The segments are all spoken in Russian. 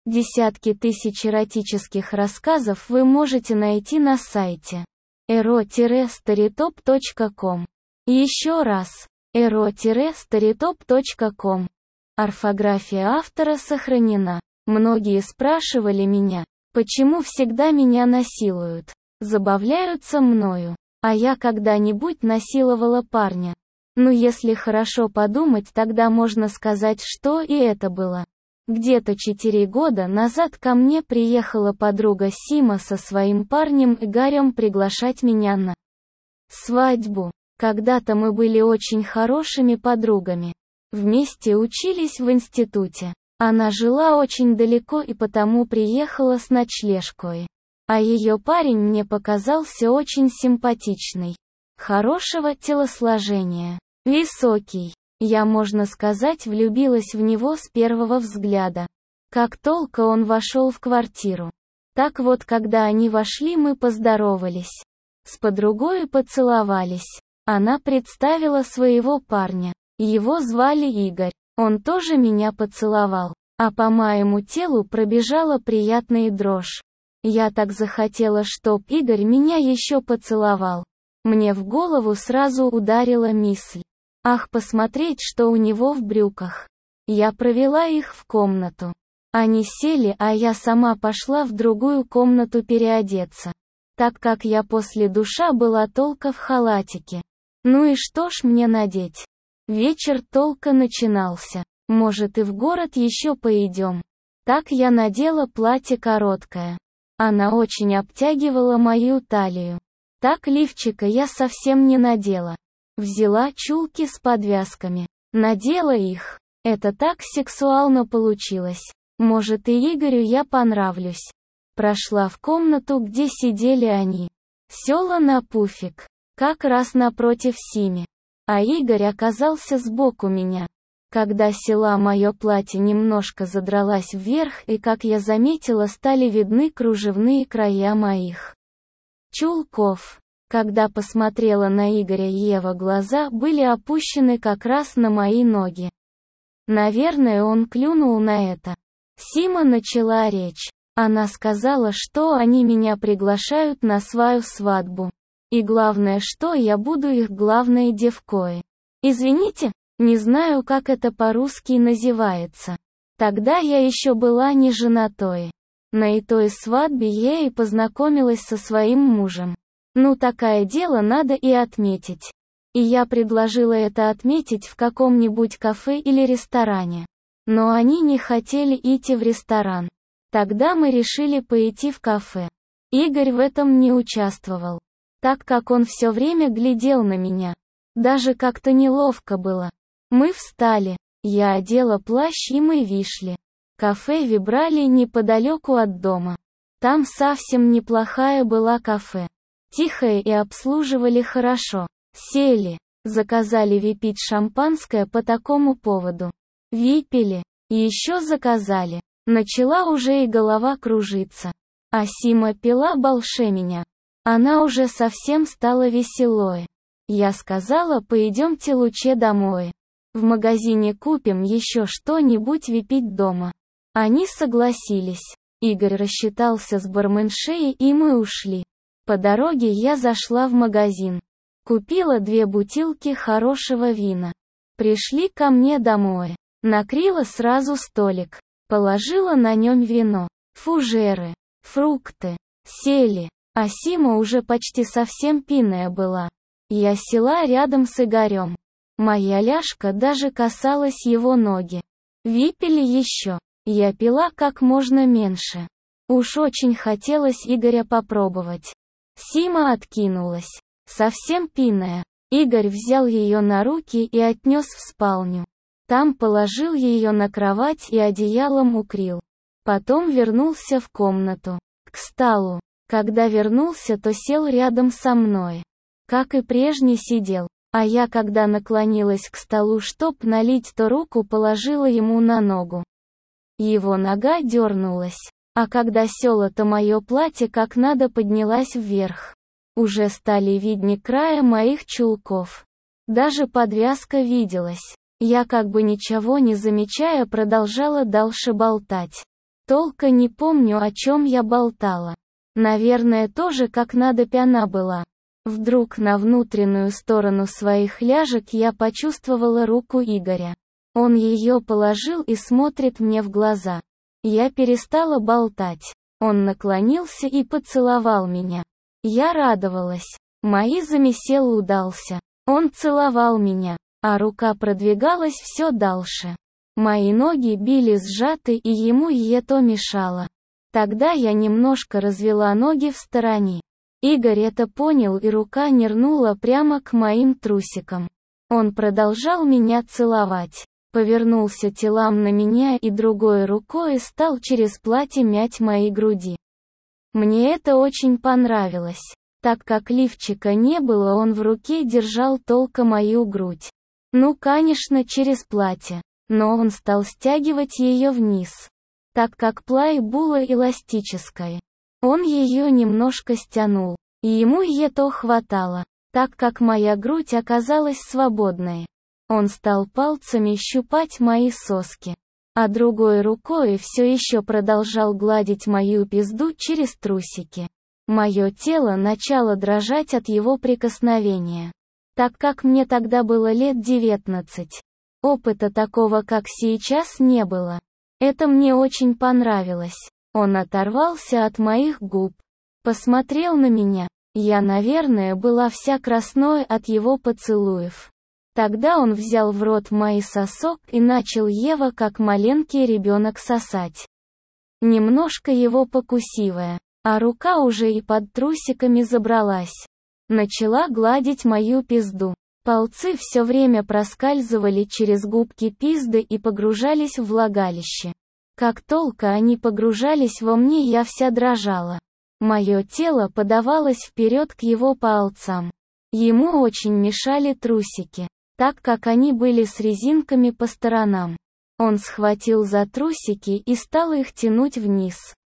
Десятки тысяч эротических рассказов вы можете найти на сайте ero-storytop.com. Еще раз, ero-storytop.com. Орфография автора сохранена. Многие спрашивали меня, почему всегда меня насилуют, забавляются мною, а я когда-нибудь насиловала парня. Ну если хорошо подумать, тогда можно сказать, что и это было. Где-то 4 года назад ко мне приехала подруга Сима со своим парнем Игорем приглашать меня на свадьбу. Когда-то мы были очень хорошими подругами. Вместе учились в институте. Она жила очень далеко и потому приехала с ночлежкой. А ее парень мне показался очень симпатичный. Хорошего телосложения. Высокий. Я, можно сказать, влюбилась в него с первого взгляда. Как только он вошел в квартиру. Так вот, когда они вошли, мы поздоровались. С подругой поцеловались. Она представила своего парня. Его звали Игорь. Он тоже меня поцеловал, а по моему телу пробежала приятная дрожь. Я так захотела, чтоб Игорь меня еще поцеловал. Мне в голову сразу ударила мысль. Ах, посмотреть, что у него в брюках. Я провела их в комнату. Они сели, а я сама пошла в другую комнату переодеться. Так как я после душа была только в халатике. Ну и что ж мне надеть? Вечер только начинался. Может и в город еще поедем. Так я надела платье короткое. Она очень обтягивала мою талию. Так лифчика я совсем не надела. Взяла чулки с подвязками. Надела их. Это так сексуально получилось. Может и Игорю я понравлюсь. Прошла в комнату, где сидели они. Села на пуфик. Как раз напротив Сими. А Игорь оказался сбоку меня. Когда села, мое платье немножко задралась вверх, и, как я заметила, стали видны кружевные края моих чулков. Когда посмотрела на Игоря, Ева глаза были опущены как раз на мои ноги. Наверное, он клюнул на это. Сима начала речь. Она сказала, что они меня приглашают на свою свадьбу. И главное, что я буду их главной девкой. Извините, не знаю, как это по-русски называется. Тогда я еще была не женатой. На той свадьбе я и познакомилась со своим мужем. Ну такое дело надо и отметить. И я предложила это отметить в каком-нибудь кафе или ресторане. Но они не хотели идти в ресторан. Тогда мы решили пойти в кафе. Игорь в этом не участвовал, так как он все время глядел на меня. Даже как-то неловко было. Мы встали. Я одела плащ, и мы вышли. Кафе «Вибрали» неподалеку от дома. Там совсем неплохая была кафе. Тихая и обслуживали хорошо. Сели. Заказали выпить шампанское по такому поводу. Выпили. И еще заказали. Начала уже и голова кружиться. А Сима пила больше меня. Она уже совсем стала веселой. Я сказала, пойдемте лучше домой. В магазине купим еще что-нибудь выпить дома. Они согласились. Игорь рассчитался с барменшей, и мы ушли. По дороге я зашла в магазин. Купила 2 бутылки хорошего вина. Пришли ко мне домой. Накрыла сразу столик. Положила на нем вино, фужеры, фрукты. Сели. А Сима уже почти совсем пьяная была. Я села рядом с Игорем. Моя ляжка даже касалась его ноги. Выпили еще. Я пила как можно меньше. Уж очень хотелось Игоря попробовать. Сима откинулась. Совсем пьяная. Игорь взял ее на руки и отнес в спальню. Там положил ее на кровать и одеялом укрыл. Потом вернулся в комнату. К столу. Когда вернулся, то сел рядом со мной. Как и прежде сидел. А я, когда наклонилась к столу, чтоб налить, то руку положила ему на ногу. Его нога дернулась. А когда села, то мое платье как надо поднялась вверх. Уже стали видны края моих чулков. Даже подвязка виделась. Я, как бы ничего не замечая, продолжала дальше болтать. Толка не помню, о чем я болтала. Наверное, тоже как надо пьяна была. Вдруг на внутреннюю сторону своих ляжек я почувствовала руку Игоря. Он ее положил и смотрит мне в глаза. Я перестала болтать. Он наклонился и поцеловал меня. Я радовалась. Мой замысел удался. Он целовал меня, а рука продвигалась все дальше. Мои ноги были сжаты, и ему это мешало. Тогда я немножко развела ноги в стороне. Игорь это понял, и рука нырнула прямо к моим трусикам. Он продолжал меня целовать, повернулся телом на меня и другой рукой стал через платье мять мои груди. Мне это очень понравилось. Так как лифчика не было, он в руке держал только мою грудь. Ну, конечно, через платье. Но он стал стягивать ее вниз. Так как платье было эластическое. Он ее немножко стянул. И ему это хватало, так как моя грудь оказалась свободной. Он стал пальцами щупать мои соски. А другой рукой все еще продолжал гладить мою пизду через трусики. Мое тело начало дрожать от его прикосновения. Так как мне тогда было лет 19. Опыта такого, как сейчас, не было. Это мне очень понравилось. Он оторвался от моих губ. Посмотрел на меня. Я, наверное, была вся красной от его поцелуев. Тогда он взял в рот мой сосок и начал его, как маленький ребенок, сосать. Немножко его покусивая, а рука уже и под трусиками забралась. Начала гладить мою пизду. Пальцы все время проскальзывали через губки пизды и погружались в влагалище. Как только они погружались во мне, я вся дрожала. Мое тело подавалось вперед к его пальцам. Ему очень мешали трусики, так как они были с резинками по сторонам. Он схватил за трусики и стал их тянуть вниз.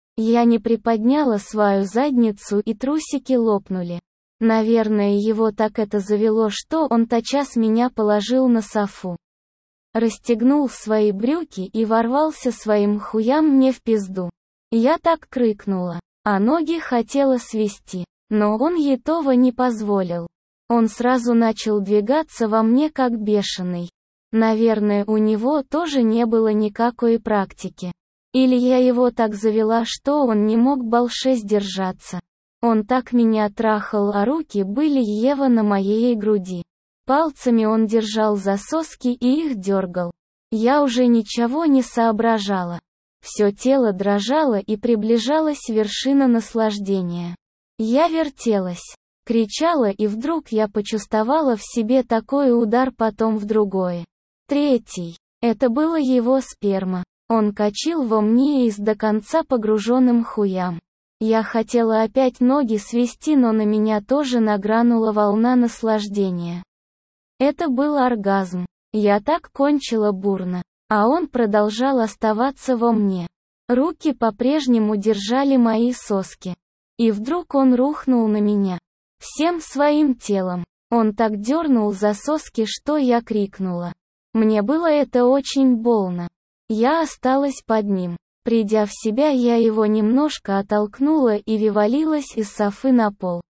Я не приподняла свою задницу, и трусики лопнули. Наверное, его так это завело, что он тотчас меня положил на софу. Расстегнул свои брюки и ворвался своим хуям мне в пизду. Я так крикнула, а ноги хотела свести, но он этого не позволил. Он сразу начал двигаться во мне как бешеный. Наверное, у него тоже не было никакой практики. Или я его так завела, что он не мог больше сдержаться. Он так меня трахал, а руки были его на моей груди. Пальцами он держал за соски и их дергал. Я уже ничего не соображала. Все тело дрожало и приближалась вершина наслаждения. Я вертелась, кричала, и вдруг я почувствовала в себе такой удар, потом в другой. Третий. Это было его сперма. Он качил во мне из до конца погруженным хуям. Я хотела опять ноги свести, но на меня тоже нагрянула волна наслаждения. Это был оргазм. Я так кончила бурно. А он продолжал оставаться во мне. Руки по-прежнему держали мои соски. И вдруг он рухнул на меня. Всем своим телом. Он так дернул за соски, что я крикнула. Мне было это очень больно. Я осталась под ним. Придя в себя, я его немножко оттолкнула и вывалилась из софы на пол.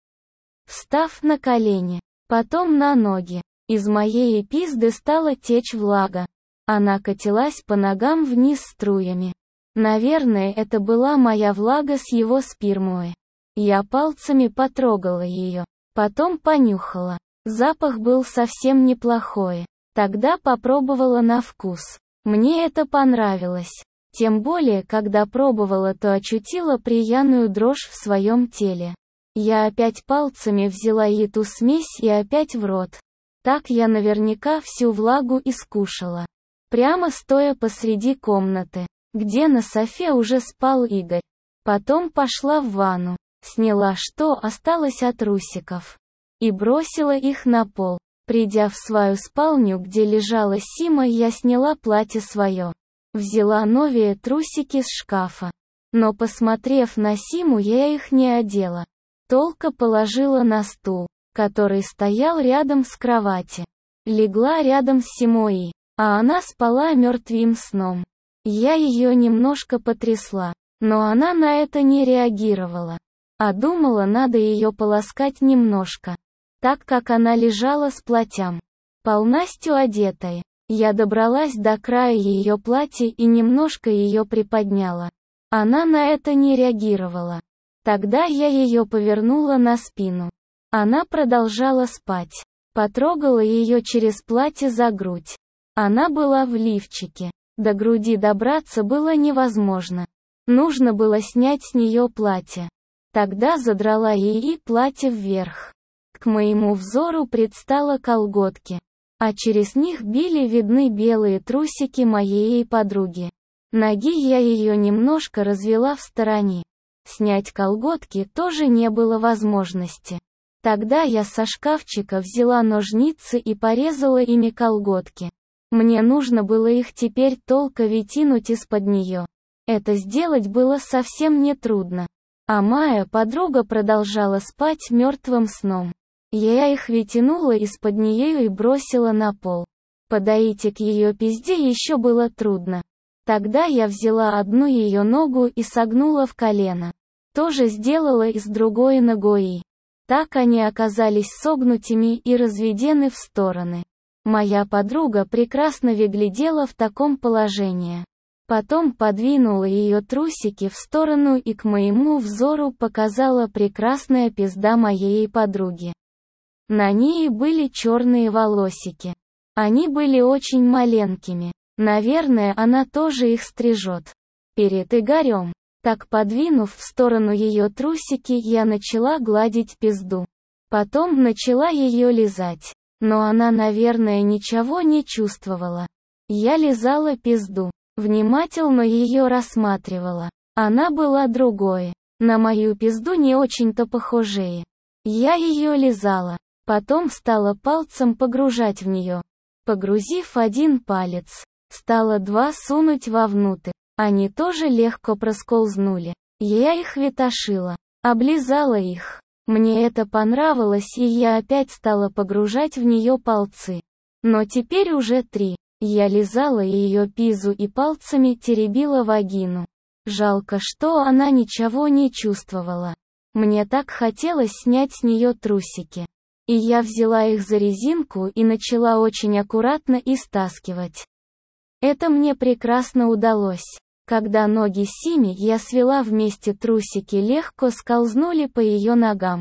Встав на колени, потом на ноги, из моей пизды стала течь влага. Она катилась по ногам вниз струями. Наверное, это была моя влага с его спермой. Я пальцами потрогала ее, потом понюхала. Запах был совсем неплохой. Тогда попробовала на вкус. Мне это понравилось. Тем более, когда пробовала, то ощутила приятную дрожь в своем теле. Я опять пальцами взяла эту смесь и опять в рот. Так я наверняка всю влагу искушала. Прямо стоя посреди комнаты, где на софе уже спал Игорь. Потом пошла в ванну, сняла что осталось от трусиков и бросила их на пол. Придя в свою спальню, где лежала Сима, я сняла платье свое. Взяла новые трусики с шкафа. Но посмотрев на Симу, я их не одела. Только положила на стул, который стоял рядом с кроватью. Легла рядом с Симой, а она спала мертвым сном. Я ее немножко потрясла, но она на это не реагировала. А думала, надо ее полоскать немножко, так как она лежала с платьем, полностью одетой. Я добралась до края ее платья и немножко ее приподняла. Она на это не реагировала. Тогда я ее повернула на спину. Она продолжала спать. Потрогала ее через платье за грудь. Она была в лифчике. До груди добраться было невозможно. Нужно было снять с нее платье. Тогда задрала ей платье вверх. К моему взору предстало колготки, а через них были видны белые трусики моей подруги. Ноги я ее немножко развела в стороне. Снять колготки тоже не было возможности. Тогда я со шкафчика взяла ножницы и порезала ими колготки. Мне нужно было их теперь только вытянуть из-под нее. Это сделать было совсем нетрудно. А моя подруга продолжала спать мертвым сном. Я их вытянула из-под нее и бросила на пол. Подойти к ее пизде еще было трудно. Тогда я взяла одну ее ногу и согнула в колено. Тоже сделала и с другой ногой. Так они оказались согнутыми и разведены в стороны. Моя подруга прекрасно выглядела в таком положении. Потом подвинула ее трусики в сторону и к моему взору показала прекрасная пизда моей подруги. На ней были черные волосики. Они были очень маленькими. Наверное, она тоже их стрижет. Перед Игорем. Так подвинув в сторону ее трусики, я начала гладить пизду. Потом начала ее лизать. Но она, наверное, ничего не чувствовала. Я лизала пизду. Внимательно ее рассматривала. Она была другой. На мою пизду не очень-то похожей. Я ее лизала. Потом стала пальцем погружать в нее. Погрузив один палец, стала два сунуть вовнутрь. Они тоже легко проскользнули. Я их вытащила, облизала их. Мне это понравилось, и я опять стала погружать в нее пальцы. Но теперь уже 3. Я лизала ее пизу и пальцами теребила вагину. Жалко, что она ничего не чувствовала. Мне так хотелось снять с нее трусики. И я взяла их за резинку и начала очень аккуратно и стаскивать. Это мне прекрасно удалось. Когда ноги Сими я свела вместе, трусики легко скользнули по ее ногам.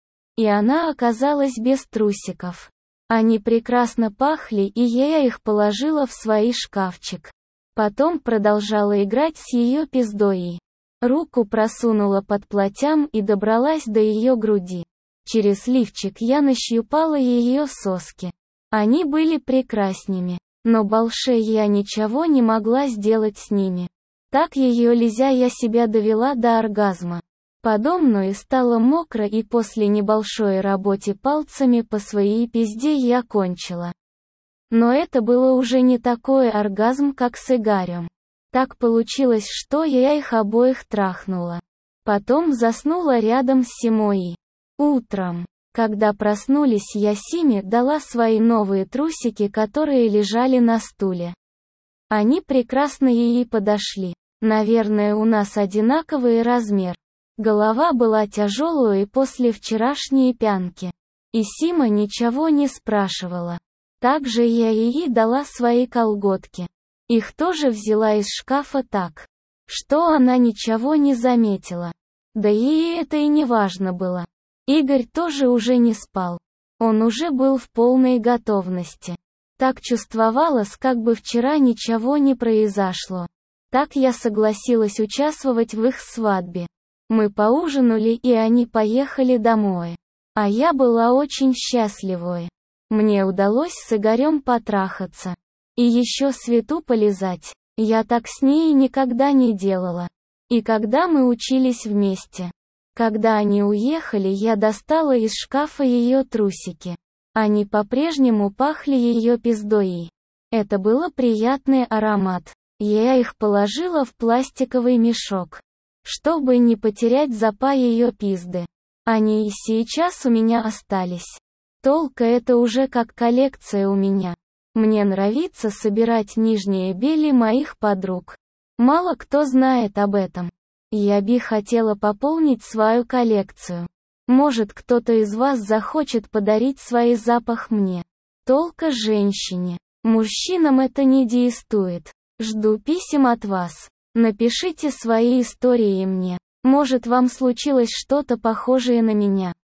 И она оказалась без трусиков. Они прекрасно пахли, и я их положила в свой шкафчик. Потом продолжала играть с ее пиздой. Руку просунула под платьем и добралась до ее груди. Через лифчик я нащупала ее соски. Они были прекрасными, но больше я ничего не могла сделать с ними. Так ее лизя я себя довела до оргазма. Подо мной стало мокро, и после небольшой работы пальцами по своей пизде я кончила. Но это было уже не такой оргазм, как с Игорем. Так получилось, что я их обоих трахнула. Потом заснула рядом с Симой. Утром, когда проснулись, я Симе дала свои новые трусики, которые лежали на стуле. Они прекрасно ей подошли. Наверное, у нас одинаковый размер. Голова была тяжелой после вчерашней пьянки. И Сима ничего не спрашивала. Также я ей дала свои колготки. Их тоже взяла из шкафа так, что она ничего не заметила. Да ей это и не важно было. Игорь тоже уже не спал. Он уже был в полной готовности. Так чувствовалось, как бы вчера ничего не произошло. Так я согласилась участвовать в их свадьбе. Мы поужинали, и они поехали домой. А я была очень счастливой. Мне удалось с Игорем потрахаться. И еще Свету полизать. Я так с ней никогда не делала. И когда мы учились вместе. Когда они уехали, я достала из шкафа ее трусики. Они по-прежнему пахли ее пиздой. Это был приятный аромат. Я их положила в пластиковый мешок, чтобы не потерять запах ее пизды. Они и сейчас у меня остались. Только это уже как коллекция у меня. Мне нравится собирать нижние бели моих подруг. Мало кто знает об этом. Я бы хотела пополнить свою коллекцию. Может, кто-то из вас захочет подарить свой запах мне. Только женщине. Мужчинам это не действует. Жду писем от вас. Напишите свои истории мне. Может, вам случилось что-то похожее на меня.